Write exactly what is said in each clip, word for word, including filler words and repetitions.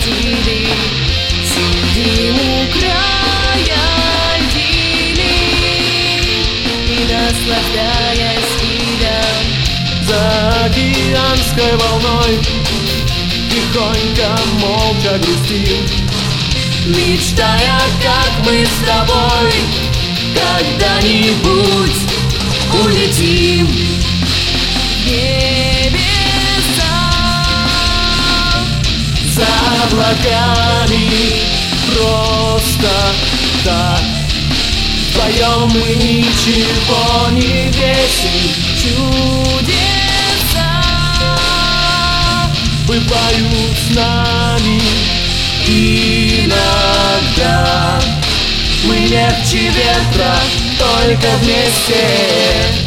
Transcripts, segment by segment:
силе. Сидим у края льдины и наслаждаясь видом. За океанской волной тихонько, молча грустим, мечтая, как мы с тобой когда-нибудь улетим в небеса. За облаками просто так вдвоем мы ничего не весим. Чудеса бывают с нами иногда. Мы легче ветра, только вместе.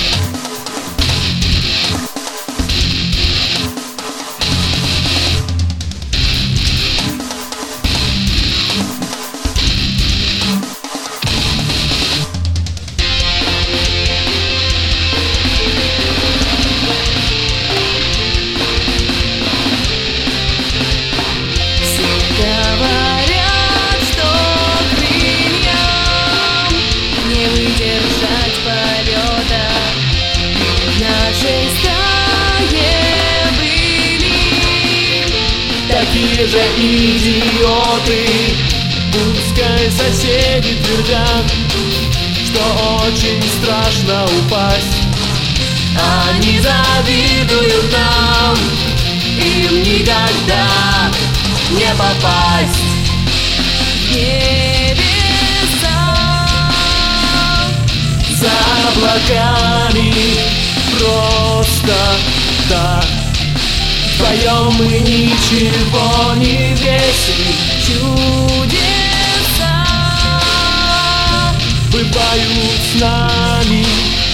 Такие же идиоты пускай соседи твердят, что очень страшно упасть. Они завидуют нам, им никогда не попасть в небеса. За облаками просто так вдвоем мы ничего не весим. Чудеса бывают с нами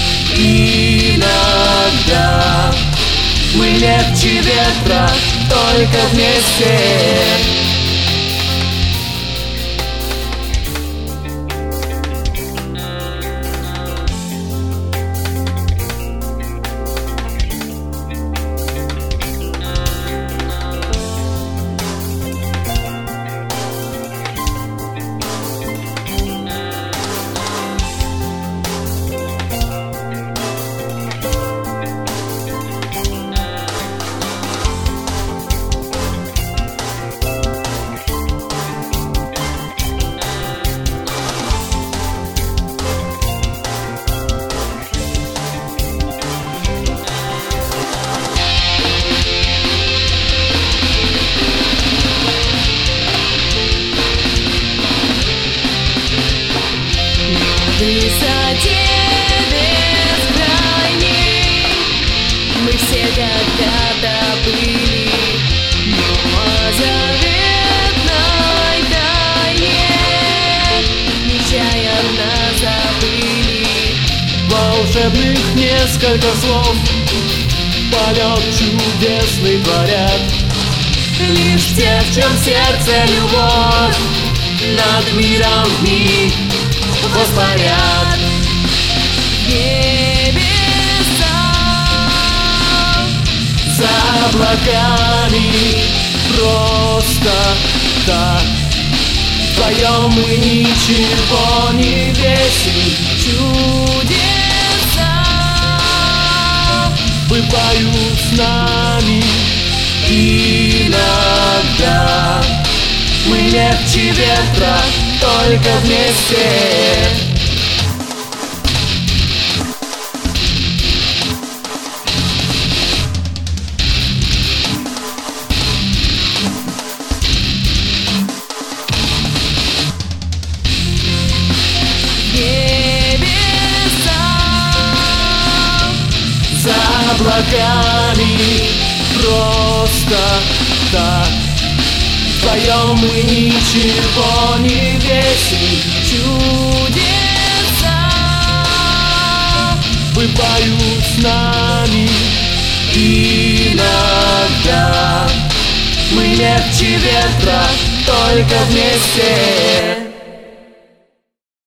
иногда. Мы легче ветра, только вместе. В высоте бескрайней мы все когда-то были, но о заветной тайне нечаянно забыли. Волшебных несколько слов полет чудесный творят. Лишь те, в чем сердце любовь, над миром вмиг воспарят. Небеса За облаками просто так вдвоем мы ничего не весим. чудеса бывают с нами иногда. Мы легче ветра, только вместе. небеса За облаками просто так вдвоем мы ничего не весим. чудеса бывают с нами иногда. Мы легче ветра, только вместе.